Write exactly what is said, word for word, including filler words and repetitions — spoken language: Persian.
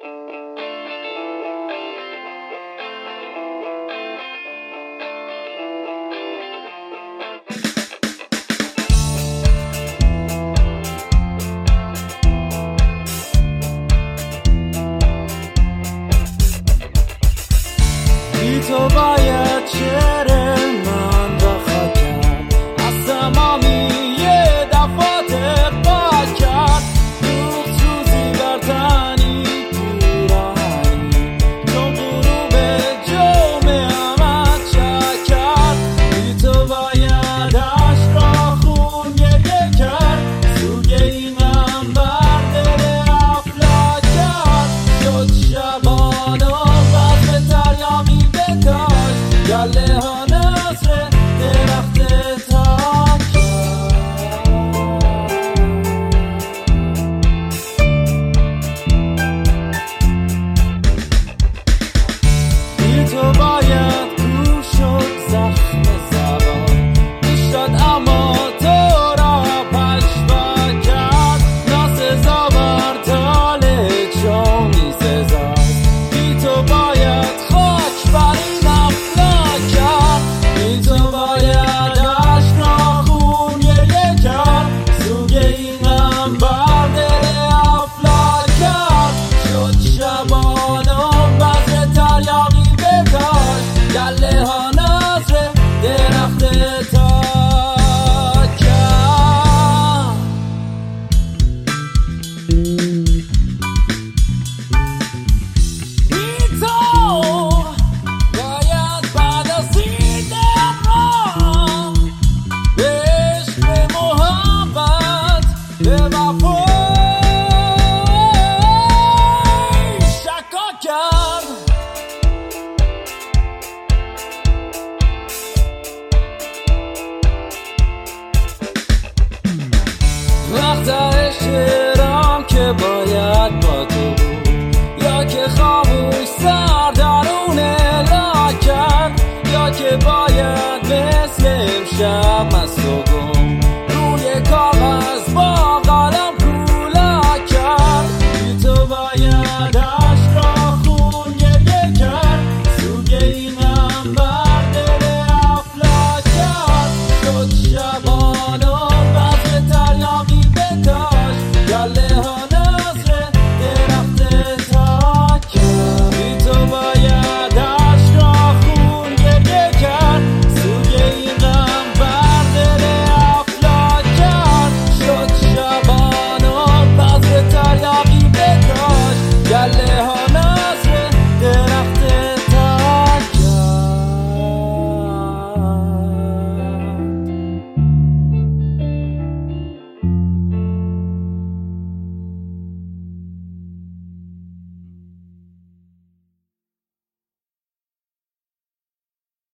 تو باید شعر من رها کرد، از تمامی یه دفاتر باید کرد. روح سوزی بر تنی پیراهنی، چون غروب جمعه‌امت شک کرد. بی تو باید عشق را خون گریه کرد، سوگ این غم بر دل افلاک کرد. شد شبانم بزم تریامی داشت، گله ها نصر درخت تا کرد. بی تو باید کور شد زخم زبان، میشد اما تو را پشوا کرد. ناسزا بر تاله چون میسزاست، بی تو باید خاک بر این افلاک کرد. بی تو باید عشق را خون گریه کرد، سوگ این غم بر دل افلاک کرد. شد شبانم بذر تریاقی بداشت، گله ها نذر درخت تا کرد. بی تو باید بعد از این دوران به عشق، به محبت، به وفا شکا کرد. وقت شعرام که باید با تو بود، یا که خاموش سر درون لا کرد، یا که باید مثل امشب مست